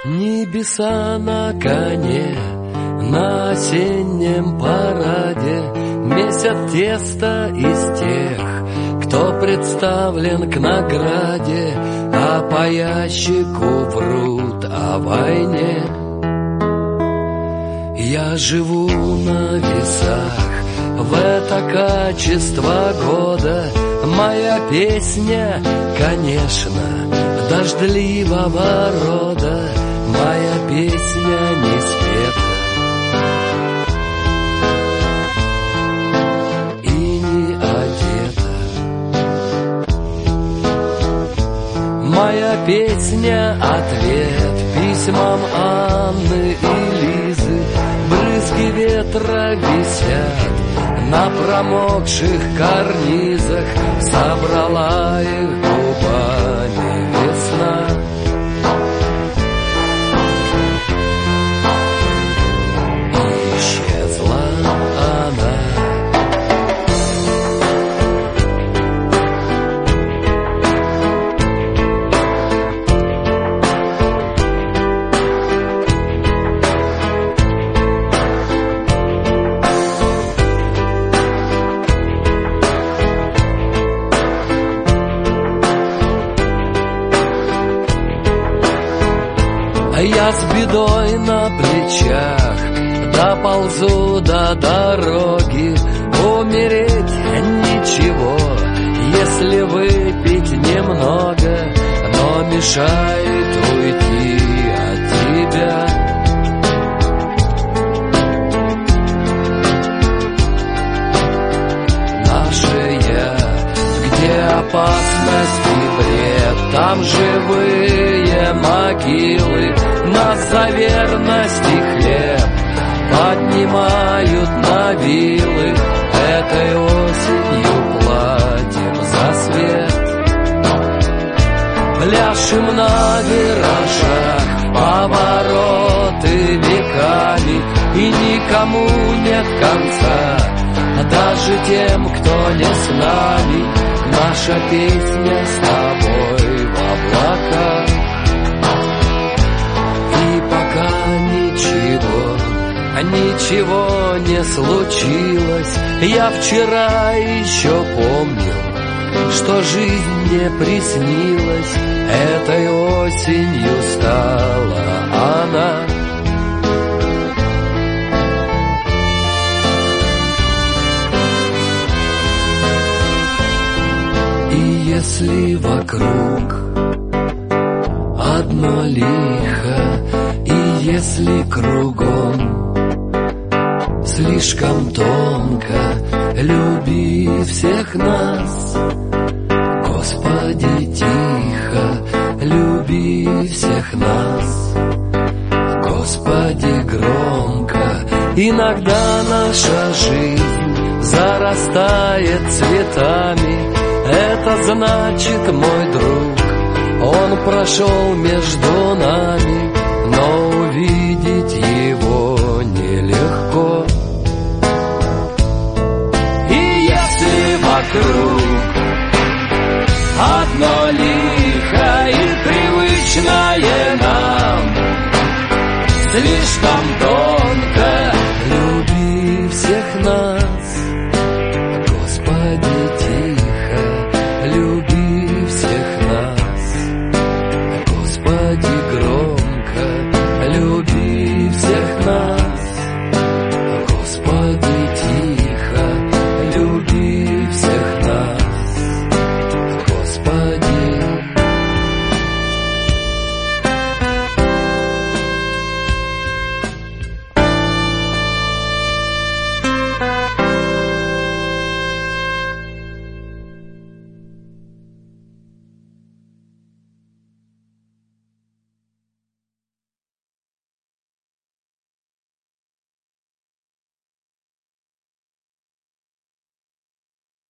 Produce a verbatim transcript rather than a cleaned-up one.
Небеса на коне, на осеннем параде месят тесто из тех, кто представлен к награде, а по ящику врут о войне. Я живу на весах, в это качество года моя песня, конечно, дождливого рода. Моя песня не спета и не одета. Моя песня — ответ письмам Анны и Лизы. Брызги ветра висят на промокших карнизах, собрала их губами весна. Я с бедой на плечах доползу до дороги. Умереть ничего, если выпить немного, но мешает уйти от тебя. Наше я, где опасность и бред, там живые могилы. Нас за верность и хлеб поднимают на вилы. Этой осенью платим за свет. Пляшем на виражах, повороты веками, и никому нет конца, даже тем, кто не с нами. Наша песня с тобой в облаках. Ничего не случилось. Я вчера еще помнил, что жизнь мне приснилась. Этой осенью стала она. И если вокруг одно лихо, и если кругом слишком тонко, люби всех нас, Господи, тихо, люби всех нас, Господи, громко. Иногда наша жизнь зарастает цветами. Это значит, мой друг, он прошел между нами, но увидеть его нелегко. Вокруг одно лихо и привычное нам, слишком долго